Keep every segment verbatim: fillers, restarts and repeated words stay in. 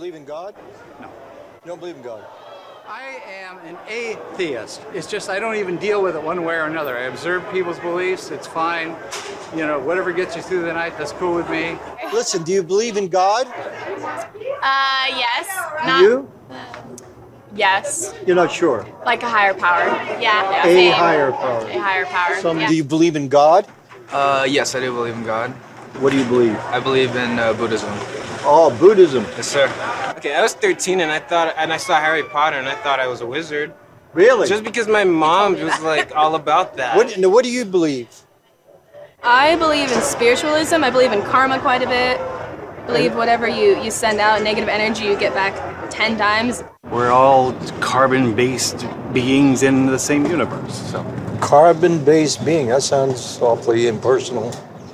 believe in God? No. You don't believe in God? I am an atheist. It's just I don't even deal with it one way or another. I observe people's beliefs. It's fine. You know, whatever gets you through the night, that's cool with me. Listen, do you believe in God? Uh, yes. Do Not, you? Yes. You're not sure? Like a higher power. Yeah. yeah A same. higher power. A higher power. Some, yeah. Do you believe in God? Uh, yes, I do believe in God. What do you believe? I believe in uh, Buddhism. Oh, Buddhism. Yes, sir. Okay, I was thirteen and I thought, and I saw Harry Potter and I thought I was a wizard. Really? Just because my mom was like all about that. What, now, what do you believe? I believe in spiritualism. I believe in karma quite a bit. I believe whatever you, you send out, negative energy, you get back ten times. We're all carbon-based beings in the same universe, so. Carbon-based being. That sounds awfully impersonal.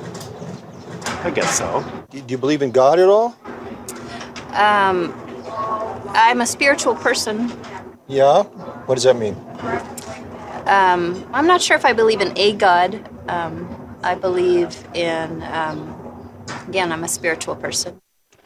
I guess so. Do you believe in God at all? Um, I'm a spiritual person. Yeah? What does that mean? Um, I'm not sure if I believe in a God. Um, I believe in, um, again, I'm a spiritual person.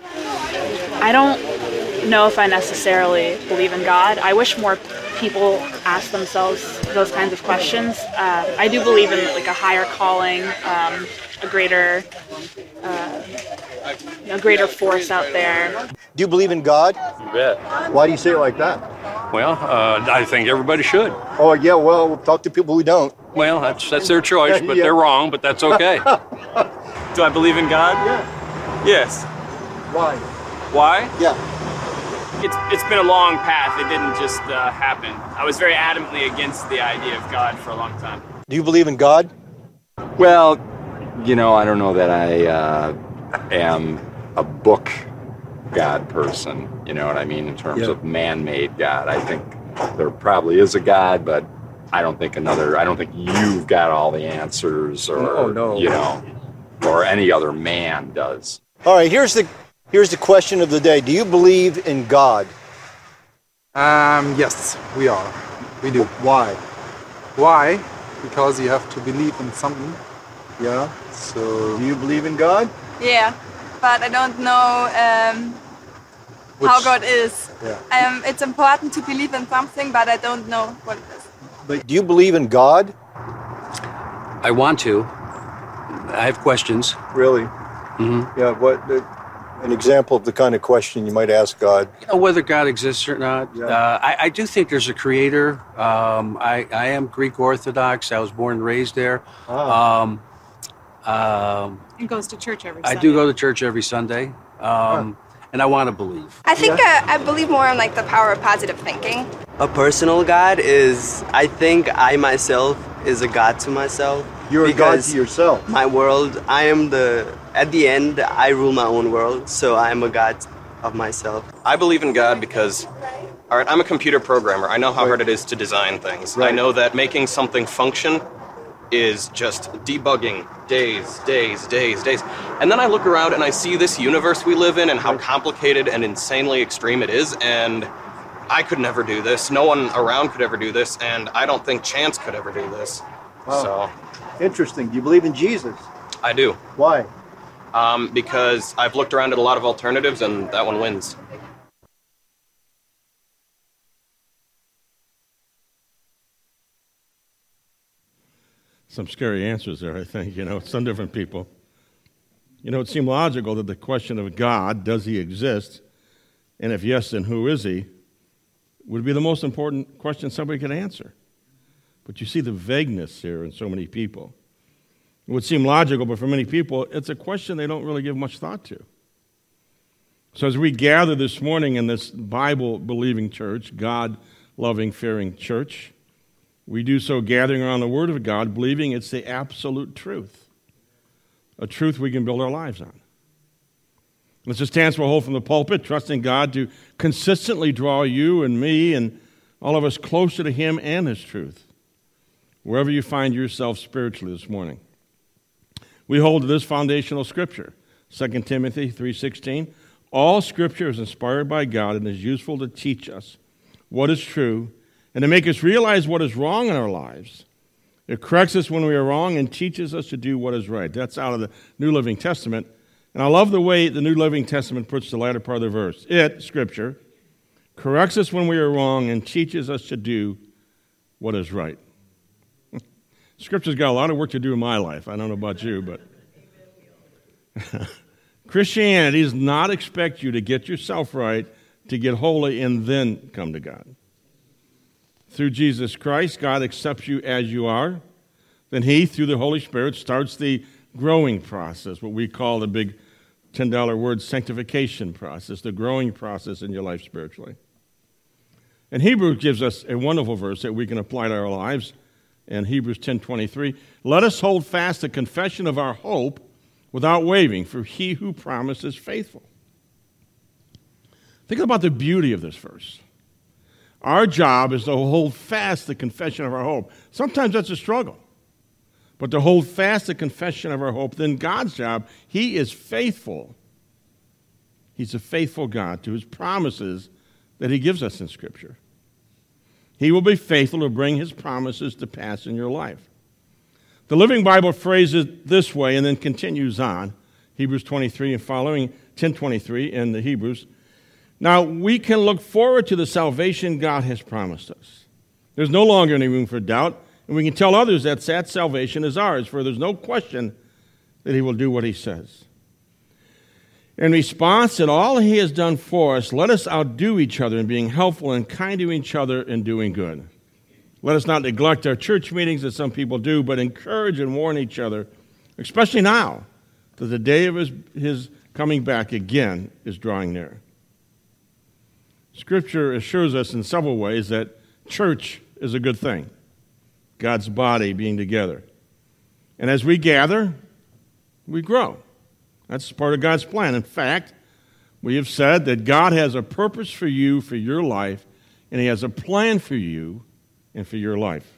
I don't know if I necessarily believe in God. I wish more people ask themselves those kinds of questions. Uh, I do believe in like a higher calling, um, a greater, uh, a greater force out there. Do you believe in God? You bet. Why do you say it like that? Well, uh, I think everybody should. Oh, yeah, well, we'll talk to people who don't. Well, that's that's their choice, but Yeah. they're wrong, but that's okay. Do I believe in God? Yeah. Yes. Why? Why? Yeah. It's it's been a long path. It didn't just uh, happen. I was very adamantly against the idea of God for a long time. Do you believe in God? Well, you know, I don't know that I uh, am a book God person, you know what I mean, in terms Yeah. of man-made God. I think there probably is a God, but I don't think another, I don't think you've got all the answers or, Oh, no. you know, or any other man does. All right, here's the here's the question of the day. Do you believe in God? Um, yes, we are. We do. Why? Why? Because you have to believe in something. Yeah. So, Do you believe in God? Yeah, but I don't know um, Which- how God is. Yeah. Um, it's important to believe in something, but I don't know what it is. But do you believe in God? I want to. I have questions. Really? Mm-hmm. Yeah. What? Uh, an example of the kind of question you might ask God. You know, whether God exists or not. Yeah. Uh, I, I do think there's a creator. Um, I, I am Greek Orthodox. I was born and raised there. Ah. Um, um, And goes to church every I Sunday. do go to church every Sunday, um, and I want to believe. I think uh, I believe more in like the power of positive thinking. A personal God is, I think I myself is a God to myself. You're a God because to yourself. My world, I am the, at the end, I rule my own world, so I am a God of myself. I believe in God because, all right, I'm a computer programmer. I know how hard it is to design things. I know that making something function is just debugging days, days, days, days. And then I look around and I see this universe we live in and how complicated and insanely extreme it is, and I could never do this. No one around could ever do this, and I don't think Chance could ever do this. Wow. So, Interesting. Do you believe in Jesus? I do. Why? Um, because I've looked around at a lot of alternatives, and that one wins. Some scary answers there, I think, you know, some different people. You know, it seemed logical that the question of God, does he exist, and if yes, then who is he, would be the most important question somebody could answer. But you see the vagueness here in so many people. It would seem logical, but for many people, it's a question they don't really give much thought to. So as we gather this morning in this Bible-believing church, God-loving, fearing church, we do so gathering around the Word of God, believing it's the absolute truth, a truth we can build our lives on. Let's just stand for a hold from the pulpit, trusting God to consistently draw you and me and all of us closer to Him and His truth, wherever you find yourself spiritually this morning. We hold to this foundational scripture, Second Timothy three sixteen. All scripture is inspired by God and is useful to teach us what is true and to make us realize what is wrong in our lives. It corrects us when we are wrong and teaches us to do what is right. That's out of the New Living Testament. And I love the way the New Living Testament puts the latter part of the verse. It, Scripture, corrects us when we are wrong and teaches us to do what is right. Scripture's got a lot of work to do in my life. I don't know about you, but Christianity does not expect you to get yourself right, to get holy, and then come to God. Through Jesus Christ, God accepts you as you are. Then He, through the Holy Spirit, starts the growing process, what we call the big ten dollar word sanctification process, the growing process in your life spiritually. And Hebrews gives us a wonderful verse that we can apply to our lives. In Hebrews ten twenty-three, let us hold fast the confession of our hope without wavering, for He who promised is faithful. Think about the beauty of this verse. Our job is to hold fast the confession of our hope. Sometimes that's a struggle. But to hold fast the confession of our hope, then God's job, He is faithful. He's a faithful God to His promises that He gives us in Scripture. He will be faithful to bring His promises to pass in your life. The Living Bible phrases it this way and then continues on. Hebrews twenty-three and following, ten twenty-three in the Hebrews. Now, we can look forward to the salvation God has promised us. There's no longer any room for doubt, and we can tell others that that salvation is ours, for there's no question that He will do what He says. In response to all He has done for us, let us outdo each other in being helpful and kind to each other and doing good. Let us not neglect our church meetings, as some people do, but encourage and warn each other, especially now that the day of His, his coming back again is drawing near. Scripture assures us in several ways that church is a good thing, God's body being together. And as we gather, we grow. That's part of God's plan. In fact, we have said that God has a purpose for you, for your life, and He has a plan for you and for your life.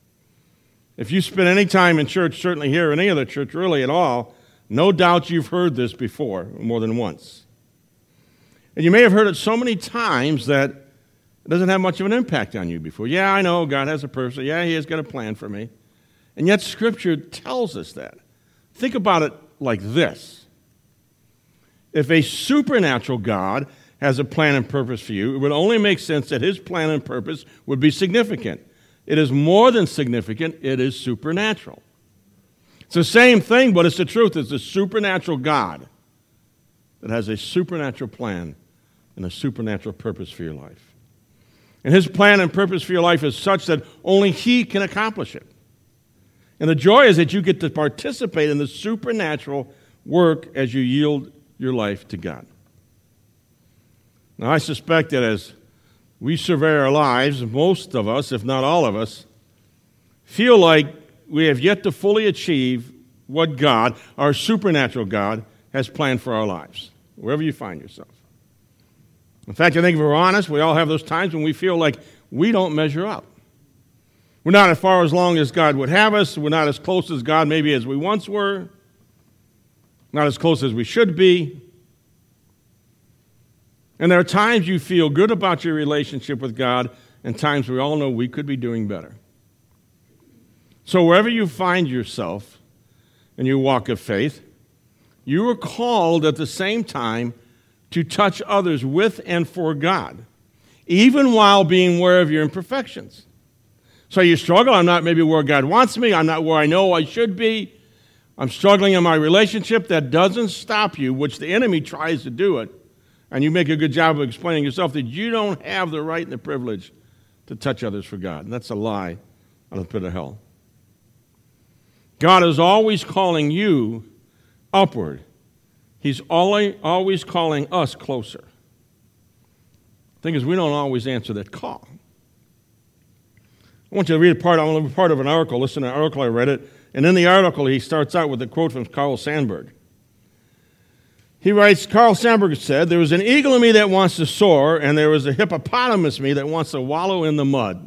If you spend any time in church, certainly here or any other church, really at all, no doubt you've heard this before, more than once. And you may have heard it so many times that it doesn't have much of an impact on you before. Yeah, I know God has a purpose. Yeah, He has got a plan for me. And yet Scripture tells us that. Think about it like this. If a supernatural God has a plan and purpose for you, it would only make sense that His plan and purpose would be significant. It is more than significant. It is supernatural. It's the same thing, but it's the truth. It's a supernatural God that has a supernatural plan and a supernatural purpose for your life. And His plan and purpose for your life is such that only He can accomplish it. And the joy is that you get to participate in the supernatural work as you yield your life to God. Now, I suspect that as we survey our lives, most of us, if not all of us, feel like we have yet to fully achieve what God, our supernatural God, has planned for our lives, wherever you find yourself. In fact, I think if we're honest, we all have those times when we feel like we don't measure up. We're not as far as long as God would have us. We're not as close as God maybe as we once were. Not as close as we should be. And there are times you feel good about your relationship with God, and times we all know we could be doing better. So wherever you find yourself in your walk of faith, you are called at the same time to touch others with and for God, even while being aware of your imperfections. So you struggle, I'm not maybe where God wants me, I'm not where I know I should be, I'm struggling in my relationship. That doesn't stop you, which the enemy tries to do it. And you make a good job of explaining yourself that you don't have the right and the privilege to touch others for God. And that's a lie out of the pit of hell. God is always calling you upward. He's always calling us closer. The thing is, we don't always answer that call. I want you to read a part, I want to read part of an article. Listen to an article, I read it. And in the article, he starts out with a quote from Carl Sandburg. He writes, Carl Sandburg said, there was an eagle in me that wants to soar, and there was a hippopotamus in me that wants to wallow in the mud.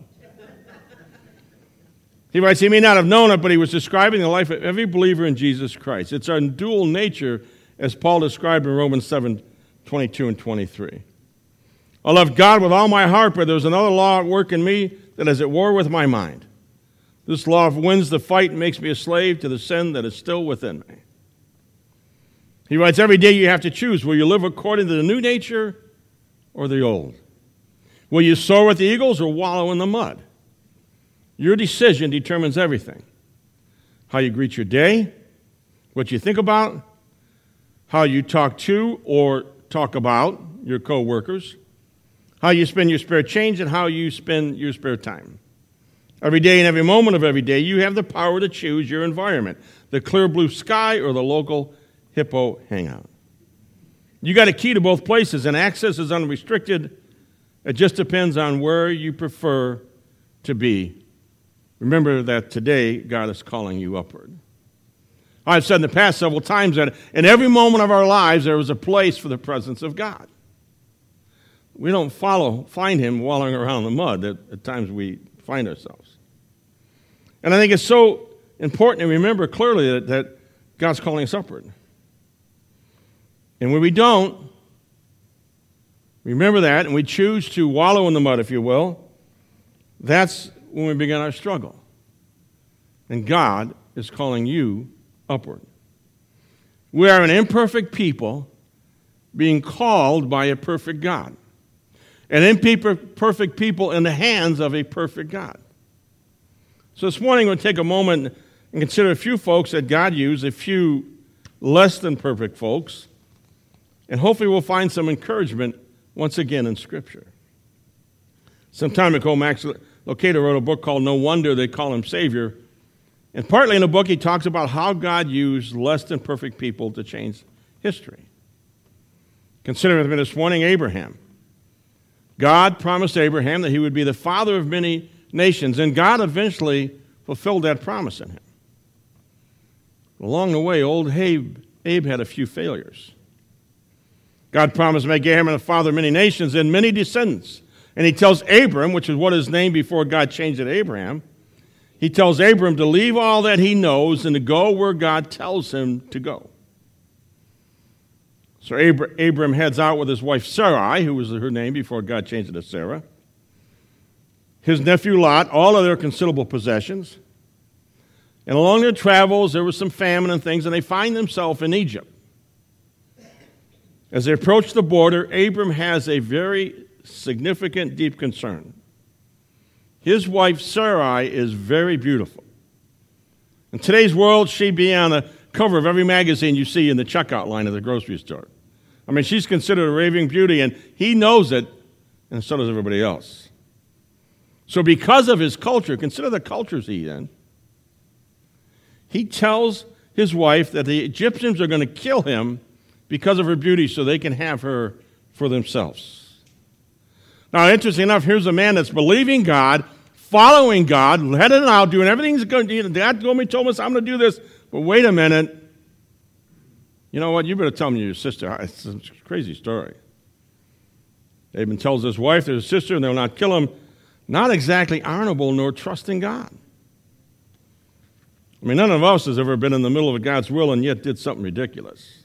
He writes, he may not have known it, but he was describing the life of every believer in Jesus Christ. It's our dual nature, as Paul described in Romans seven, twenty-two and twenty-three. I love God with all my heart, but there's another law at work in me that is at war with my mind. This law wins the fight and makes me a slave to the sin that is still within me. He writes, every day you have to choose. Will you live according to the new nature or the old? Will you soar with the eagles or wallow in the mud? Your decision determines everything. How you greet your day, what you think about, how you talk to or talk about your co-workers, how you spend your spare change, and how you spend your spare time. Every day and every moment of every day, you have the power to choose your environment, the clear blue sky or the local hippo hangout. You got a key to both places, and access is unrestricted. It just depends on where you prefer to be. Remember that today, God is calling you upward. I've said in the past several times that in every moment of our lives, there is a place for the presence of God. We don't follow, find him wallowing around in the mud that at times we find ourselves. And I think it's so important to remember clearly that, that God's calling us upward. And when we don't, remember that, and we choose to wallow in the mud, if you will, that's when we begin our struggle. And God is calling you upward. We are an imperfect people being called by a perfect God. An imperfect people in the hands of a perfect God. So this morning we'll take a moment and consider a few folks that God used, a few less than perfect folks, and hopefully we'll find some encouragement once again in Scripture. Some time ago, Max Lucado wrote a book called No Wonder They Call Him Savior. And partly in the book, he talks about how God used less than perfect people to change history. Consider with me this morning Abraham. God promised Abraham that he would be the father of many nations, and God eventually fulfilled that promise in him. Along the way, old Abe, Abe had a few failures. God promised to make Abraham the father of many nations and many descendants. And he tells Abram, which is what his name before God changed it to Abraham, he tells Abram to leave all that he knows and to go where God tells him to go. So Abr- Abram heads out with his wife Sarai, who was her name before God changed it to Sarah, his nephew Lot, all of their considerable possessions. And along their travels, there was some famine and things, and they find themselves in Egypt. As they approach the border, Abram has a very significant, deep concern. His wife Sarai is very beautiful. In today's world, she'd be on the cover of every magazine you see in the checkout line of the grocery store. I mean, she's considered a raving beauty, and he knows it, and so does everybody else. So because of his culture, consider the cultures he in, he tells his wife that the Egyptians are going to kill him because of her beauty so they can have her for themselves. Now, interesting enough, here's a man that's believing God, following God, heading out, doing everything he's going to do. Dad told me, told us I'm going to do this. But wait a minute. You know what? You better tell me your sister. It's a crazy story. Abram tells his wife there's a sister and they'll not kill him. Not exactly honorable nor trusting God. I mean, none of us has ever been in the middle of God's will and yet did something ridiculous.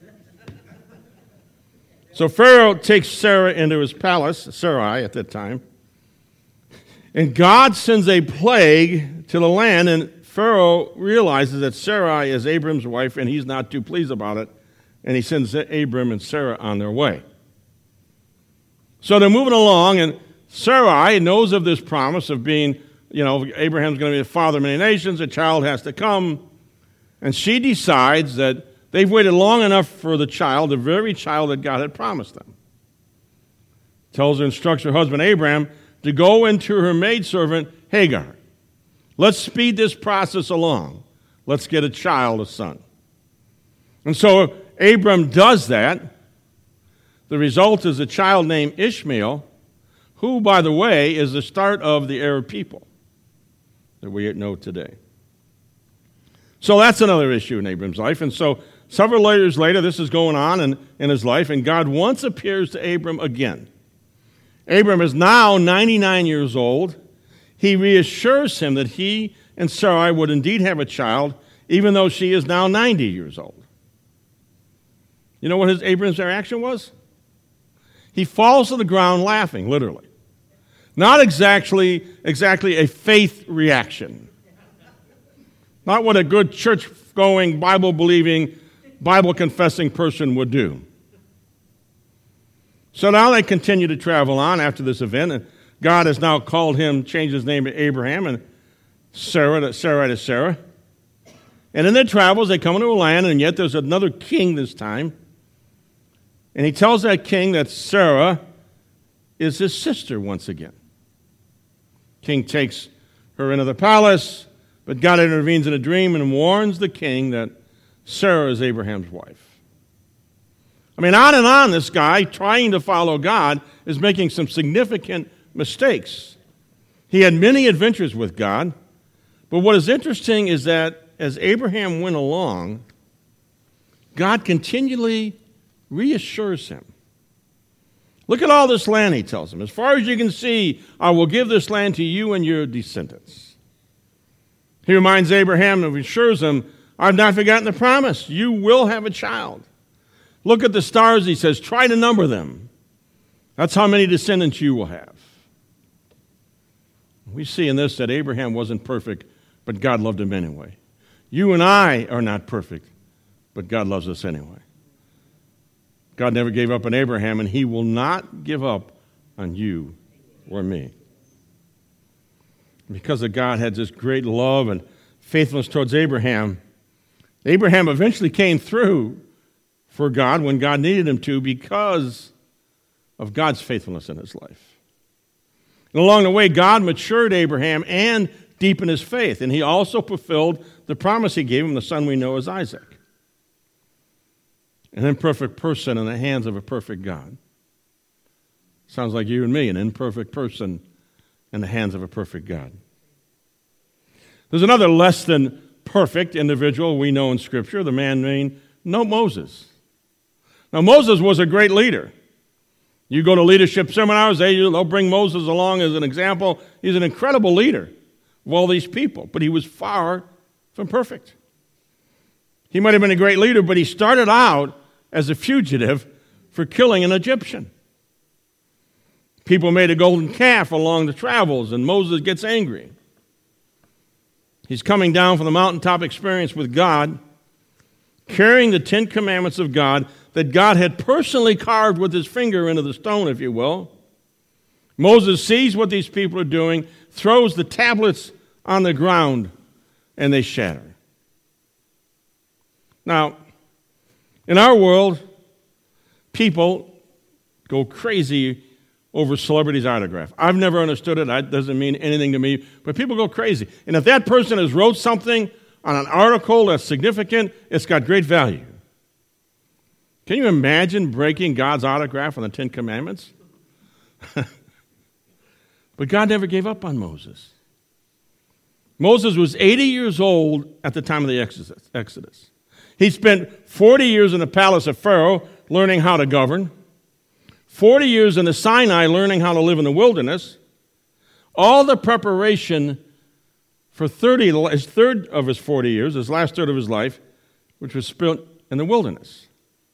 So Pharaoh takes Sarah into his palace, Sarai at that time, and God sends a plague to the land, and Pharaoh realizes that Sarai is Abram's wife, and he's not too pleased about it, and he sends Abram and Sarah on their way. So they're moving along, and Sarai knows of this promise of being, you know, Abraham's going to be the father of many nations, a child has to come, and she decides that they've waited long enough for the child, the very child that God had promised them. Tells her, instructs her husband Abraham to go into her maidservant Hagar. Let's speed this process along. Let's get a child, a son. And so Abram does that. The result is a child named Ishmael, who, by the way, is the start of the Arab people that we know today. So that's another issue in Abram's life. And so several years later, this is going on in, in his life, and God once appears to Abram again. Abram is now ninety-nine years old. He reassures him that he and Sarai would indeed have a child, even though she is now ninety years old. You know what his Abram's reaction was? He falls to the ground laughing, literally. Not exactly, exactly a faith reaction. Not what a good church-going, Bible-believing Bible-confessing person would do. So now they continue to travel on after this event, and God has now called him, changed his name to Abraham, and Sarah to Sarai to Sarah. And in their travels, they come into a land, and yet there's another king this time. And he tells that king that Sarah is his sister once again. King takes her into the palace, but God intervenes in a dream and warns the king that Sarah is Abraham's wife. I mean, on and on, this guy, trying to follow God, is making some significant mistakes. He had many adventures with God, but what is interesting is that as Abraham went along, God continually reassures him. Look at all this land, he tells him. As far as you can see, I will give this land to you and your descendants. He reminds Abraham and assures him, I've not forgotten the promise. You will have a child. Look at the stars, he says, try to number them. That's how many descendants you will have. We see in this that Abraham wasn't perfect, but God loved him anyway. You and I are not perfect, but God loves us anyway. God never gave up on Abraham, and he will not give up on you or me. Because of God had this great love and faithfulness towards Abraham, Abraham eventually came through for God when God needed him to because of God's faithfulness in his life. And along the way, God matured Abraham and deepened his faith, and he also fulfilled the promise he gave him, the son we know as Isaac. An imperfect person in the hands of a perfect God. Sounds like you and me, an imperfect person in the hands of a perfect God. There's another less than perfect individual we know in Scripture, the man named no Moses. Now, Moses was a great leader. You go to leadership seminars, they, they'll bring Moses along as an example. He's an incredible leader of all these people, but he was far from perfect. He might have been a great leader, but he started out as a fugitive for killing an Egyptian. People made a golden calf along the travels, and Moses gets angry. He's coming down from the mountaintop experience with God, carrying the Ten Commandments of God that God had personally carved with his finger into the stone, if you will. Moses sees what these people are doing, throws the tablets on the ground, and they shatter. Now, in our world, people go crazy over celebrities' autograph. I've never understood it. That doesn't mean anything to me, but people go crazy. And if that person has wrote something on an article that's significant, it's got great value. Can you imagine breaking God's autograph on the Ten Commandments? But God never gave up on Moses. Moses was eighty years old at the time of the Exodus. He spent forty years in the palace of Pharaoh learning how to govern, forty years in the Sinai learning how to live in the wilderness, all the preparation for thirty, his third of his forty years, his last third of his life, which was spent in the wilderness.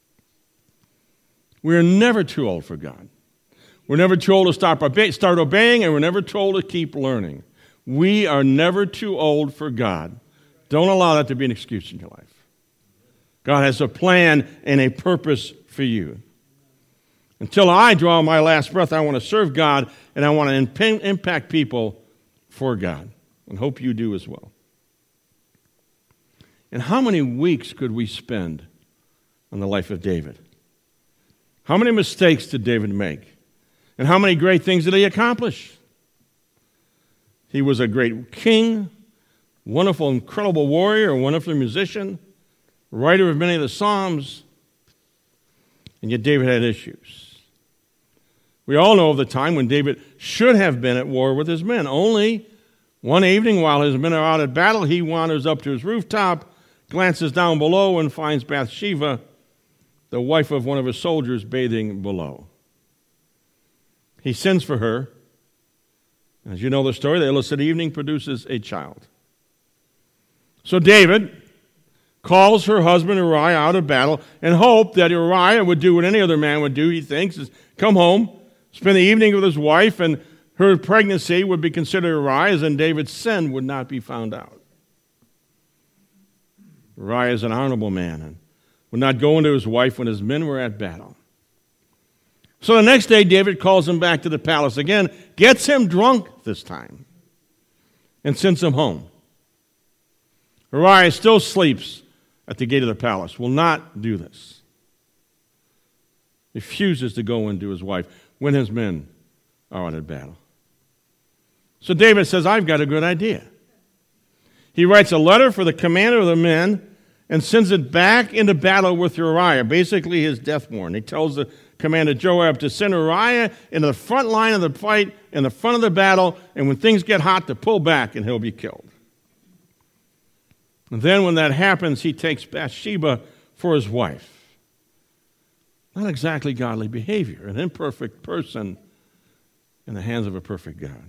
We're never too old for God. We're never too old to start, obe- start obeying, and we're never too old to keep learning. We are never too old for God. Don't allow that to be an excuse in your life. God has a plan and a purpose for you. Until I draw my last breath, I want to serve God, and I want to imp- impact people for God, and hope you do as well. And how many weeks could we spend on the life of David? How many mistakes did David make? And how many great things did he accomplish? He was a great king, wonderful, incredible warrior, a wonderful musician, writer of many of the Psalms, and yet David had issues. We all know of the time when David should have been at war with his men. Only one evening while his men are out at battle, he wanders up to his rooftop, glances down below, and finds Bathsheba, the wife of one of his soldiers, bathing below. He sends for her. As you know the story, the illicit evening produces a child. So David calls her husband Uriah out of battle and hoped that Uriah would do what any other man would do, he thinks, is come home, spend the evening with his wife, and her pregnancy would be considered Uriah's, and David's sin would not be found out. Uriah is an honorable man and would not go into his wife when his men were at battle. So the next day, David calls him back to the palace again, gets him drunk this time, and sends him home. Uriah still sleeps at the gate of the palace, will not do this. Refuses to go into his wife when his men are out at battle. So David says, I've got a good idea. He writes a letter for the commander of the men and sends it back into battle with Uriah, basically his death warrant. He tells the commander Joab to send Uriah into the front line of the fight, in the front of the battle, and when things get hot, to pull back and he'll be killed. And then when that happens, he takes Bathsheba for his wife. Not exactly godly behavior, an imperfect person in the hands of a perfect God.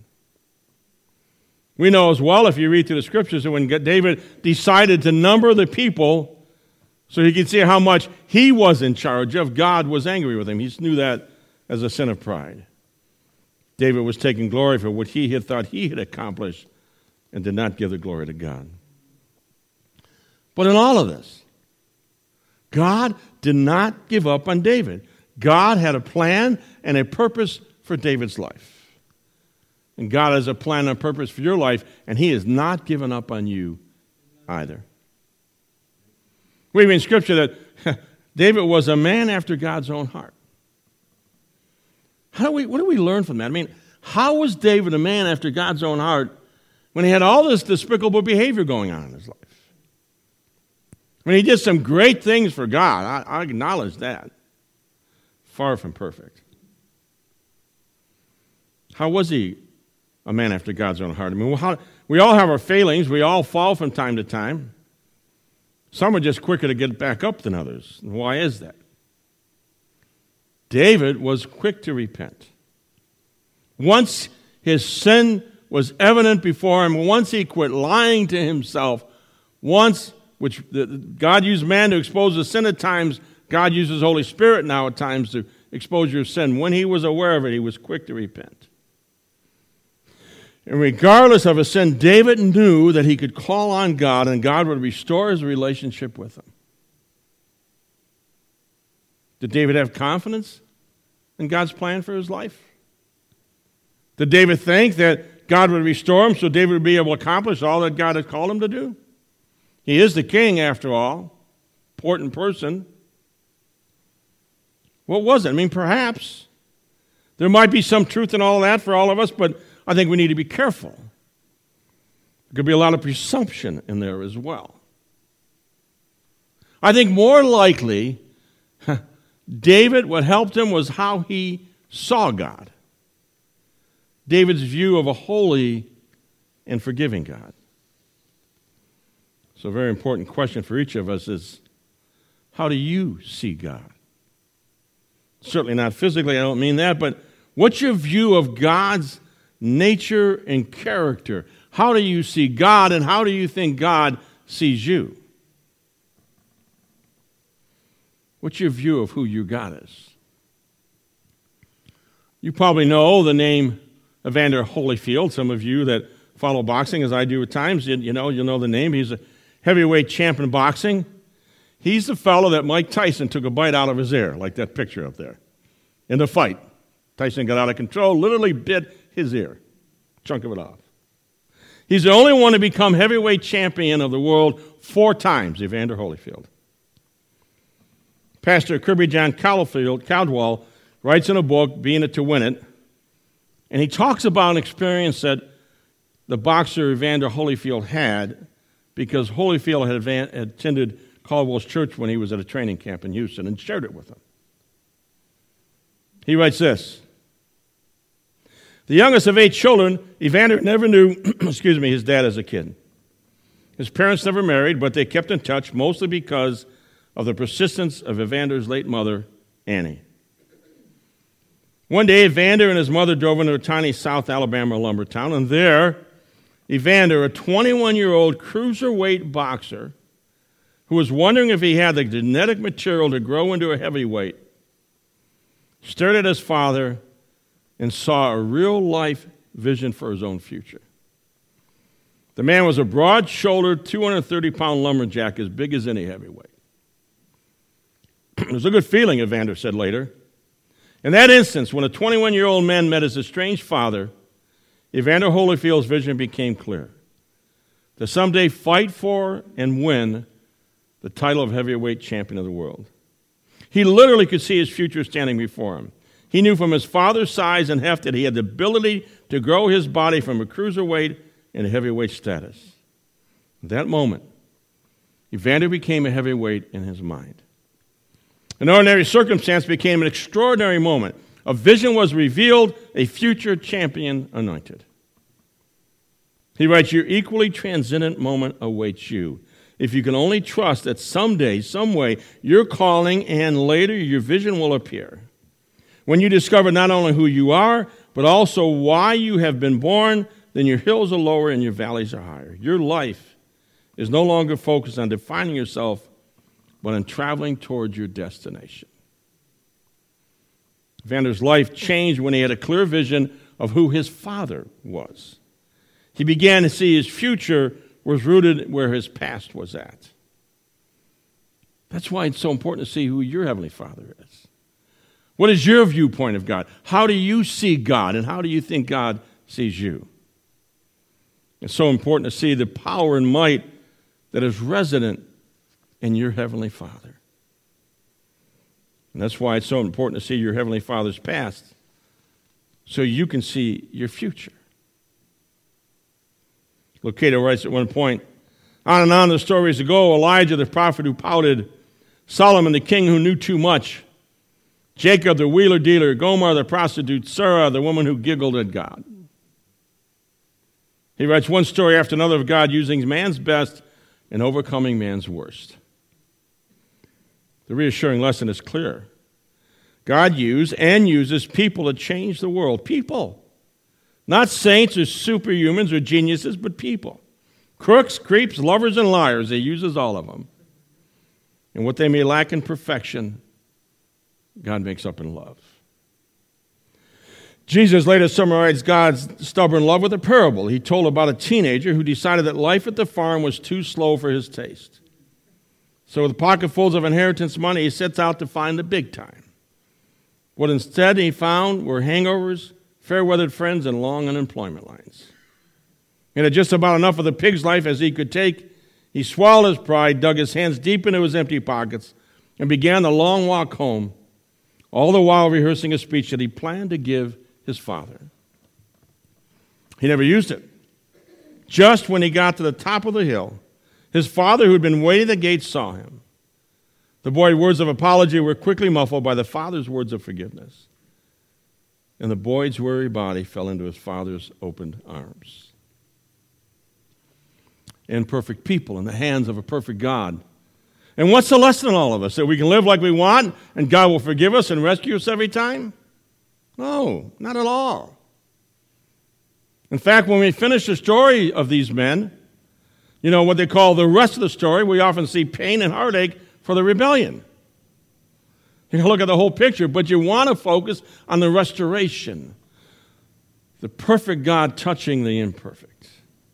We know as well, if you read through the scriptures, that when David decided to number the people so he could see how much he was in charge of, God was angry with him. He knew that as a sin of pride. David was taking glory for what he had thought he had accomplished and did not give the glory to God. But in all of this, God did not give up on David. God had a plan and a purpose for David's life. And God has a plan and a purpose for your life, and he has not given up on you either. We read in Scripture that David was a man after God's own heart. How do we, what do we learn from that? I mean, how was David a man after God's own heart when he had all this despicable behavior going on in his life? I mean, he did some great things for God. I, I acknowledge that. Far from perfect. How was he a man after God's own heart? I mean, how, we all have our failings. We all fall from time to time. Some are just quicker to get back up than others. Why is that? David was quick to repent. Once his sin was evident before him, once he quit lying to himself, once, which God used man to expose the sin at times, God uses Holy Spirit now at times to expose your sin. When he was aware of it, he was quick to repent. And regardless of his sin, David knew that he could call on God and God would restore his relationship with him. Did David have confidence in God's plan for his life? Did David think that God would restore him so David would be able to accomplish all that God had called him to do? He is the king, after all. Important person. What was it? I mean, perhaps there might be some truth in all that for all of us, but I think we need to be careful. There could be a lot of presumption in there as well. I think more likely, David, what helped him was how he saw God. David's view of a holy and forgiving God. So a very important question for each of us is, how do you see God? Certainly not physically, I don't mean that, but what's your view of God's nature and character? How do you see God, and how do you think God sees you? What's your view of who your God is? You probably know the name Evander Holyfield. Some of you that follow boxing, as I do at times, you know, you'll know the name. He's a heavyweight champ in boxing. He's the fellow that Mike Tyson took a bite out of his ear, like that picture up there, in the fight. Tyson got out of control, literally bit his ear, chunk of it off. He's the only one to become heavyweight champion of the world four times, Evander Holyfield. Pastor Kirby John Caldwell, Caldwell writes in a book, Being It to Win It, and he talks about an experience that the boxer Evander Holyfield had because Holyfield had, had attended Caldwell's church when he was at a training camp in Houston and shared it with him. He writes this: the youngest of eight children, Evander never knew, excuse me, his dad as a kid. His parents never married, but they kept in touch, mostly because of the persistence of Evander's late mother, Annie. One day, Evander and his mother drove into a tiny South Alabama lumber town, and there, Evander, a twenty-one-year-old cruiserweight boxer who was wondering if he had the genetic material to grow into a heavyweight, stared at his father and saw a real-life vision for his own future. The man was a broad-shouldered, two hundred thirty pound lumberjack, as big as any heavyweight. It was a good feeling, Evander said later. In that instance, when a twenty-one-year-old man met his estranged father, Evander Holyfield's vision became clear. To someday fight for and win the title of heavyweight champion of the world. He literally could see his future standing before him. He knew from his father's size and heft that he had the ability to grow his body from a cruiserweight into heavyweight status. At that moment, Evander became a heavyweight in his mind. An ordinary circumstance became an extraordinary moment. A vision was revealed, a future champion anointed. He writes, your equally transcendent moment awaits you. If you can only trust that someday, some way, your calling and later your vision will appear. When you discover not only who you are, but also why you have been born, then your hills are lower and your valleys are higher. Your life is no longer focused on defining yourself, but on traveling towards your destination. Evander's life changed when he had a clear vision of who his father was. He began to see his future was rooted where his past was at. That's why it's so important to see who your Heavenly Father is. What is your viewpoint of God? How do you see God, and how do you think God sees you? It's so important to see the power and might that is resident in your Heavenly Father. And that's why it's so important to see your Heavenly Father's past so you can see your future. Lucado writes at one point, on and on the stories go, Elijah the prophet who pouted, Solomon the king who knew too much, Jacob the wheeler-dealer, Gomer the prostitute, Sarah the woman who giggled at God. He writes one story after another of God using man's best and overcoming man's worst. The reassuring lesson is clear. God used and uses people to change the world. People. Not saints or superhumans or geniuses, but people. Crooks, creeps, lovers, and liars. He uses all of them. And what they may lack in perfection, God makes up in love. Jesus later summarized God's stubborn love with a parable. He told about a teenager who decided that life at the farm was too slow for his taste. So with pocketfuls of inheritance money, he sets out to find the big time. What instead he found were hangovers, fair-weathered friends, and long unemployment lines. He had just about enough of the pig's life as he could take. He swallowed his pride, dug his hands deep into his empty pockets, and began the long walk home, all the while rehearsing a speech that he planned to give his father. He never used it. Just when he got to the top of the hill, his father, who had been waiting at the gate, saw him. The boy's words of apology were quickly muffled by the father's words of forgiveness. And the boy's weary body fell into his father's opened arms. Imperfect people in the hands of a perfect God. And what's the lesson in all of us? That we can live like we want and God will forgive us and rescue us every time? No, not at all. In fact, when we finish the story of these men, you know, what they call the rest of the story, we often see pain and heartache for the rebellion. You can look at the whole picture, but you want to focus on the restoration. The perfect God touching the imperfect.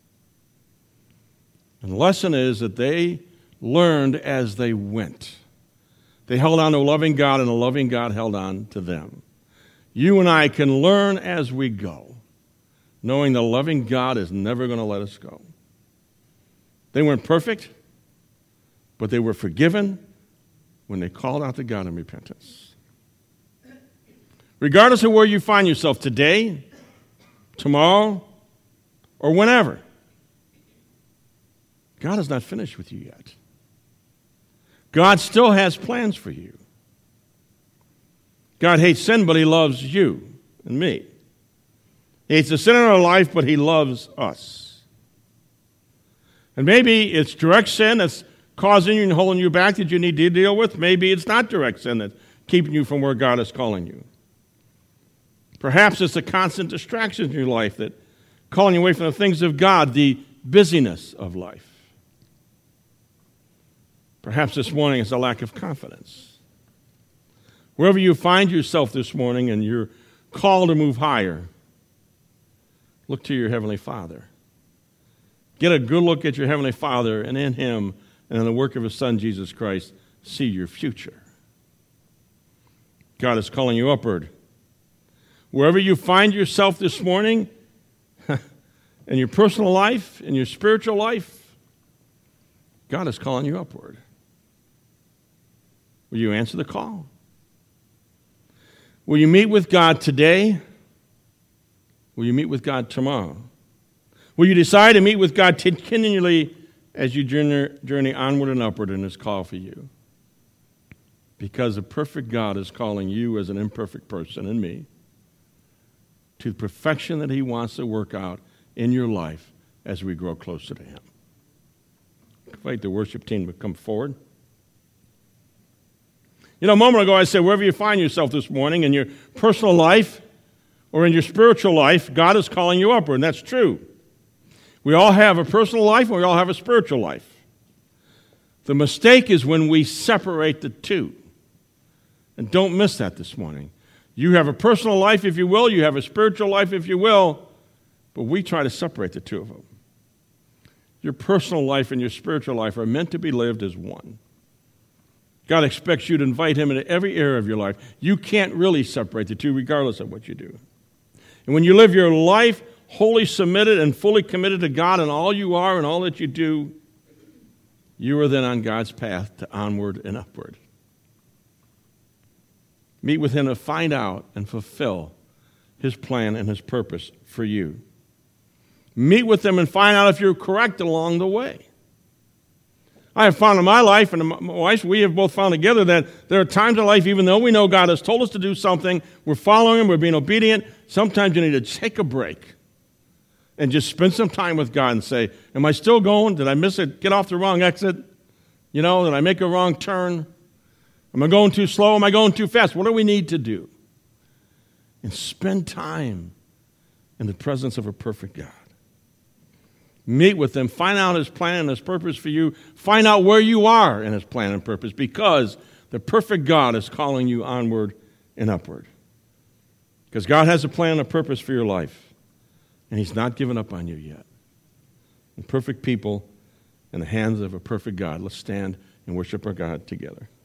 And the lesson is that they learned as they went. They held on to a loving God, and a loving God held on to them. You and I can learn as we go, knowing the loving God is never going to let us go. They weren't perfect, but they were forgiven when they called out to God in repentance. Regardless of where you find yourself today, tomorrow, or whenever, God is not finished with you yet. God still has plans for you. God hates sin, but he loves you and me. He hates the sin in our life, but he loves us. And maybe it's direct sin that's causing you and holding you back that you need to deal with. Maybe it's not direct sin that's keeping you from where God is calling you. Perhaps it's the constant distractions in your life that calling you away from the things of God, the busyness of life. Perhaps this morning it's a lack of confidence. Wherever you find yourself this morning and you're called to move higher, look to your Heavenly Father. Get a good look at your Heavenly Father, and in Him and in the work of His Son, Jesus Christ, see your future. God is calling you upward. Wherever you find yourself this morning, in your personal life, in your spiritual life, God is calling you upward. Will you answer the call? Will you meet with God today? Will you meet with God tomorrow? Will you decide to meet with God continually as you journey, journey onward and upward in His call for you? Because the perfect God is calling you as an imperfect person and me to the perfection that He wants to work out in your life as we grow closer to Him. I invite the worship team to come forward. You know, a moment ago I said, wherever you find yourself this morning, in your personal life or in your spiritual life, God is calling you upward, and that's true. We all have a personal life and we all have a spiritual life. The mistake is when we separate the two. And don't miss that this morning. You have a personal life, if you will. You have a spiritual life, if you will. But we try to separate the two of them. Your personal life and your spiritual life are meant to be lived as one. God expects you to invite Him into every area of your life. You can't really separate the two regardless of what you do. And when you live your life wholly submitted and fully committed to God in all you are and all that you do, you are then on God's path to onward and upward. Meet with Him to find out and fulfill His plan and His purpose for you. Meet with Him and find out if you're correct along the way. I have found in my life, and my wife, we have both found together that there are times in life, even though we know God has told us to do something, we're following Him, we're being obedient, sometimes you need to take a break and just spend some time with God and say, am I still going? Did I miss it? Get off the wrong exit? You know, did I make a wrong turn? Am I going too slow? Am I going too fast? What do we need to do? And spend time in the presence of a perfect God. Meet with Him. Find out His plan and His purpose for you. Find out where you are in His plan and purpose, because the perfect God is calling you onward and upward. Because God has a plan and a purpose for your life, and He's not given up on you yet. And perfect people in the hands of a perfect God. Let's stand and worship our God together.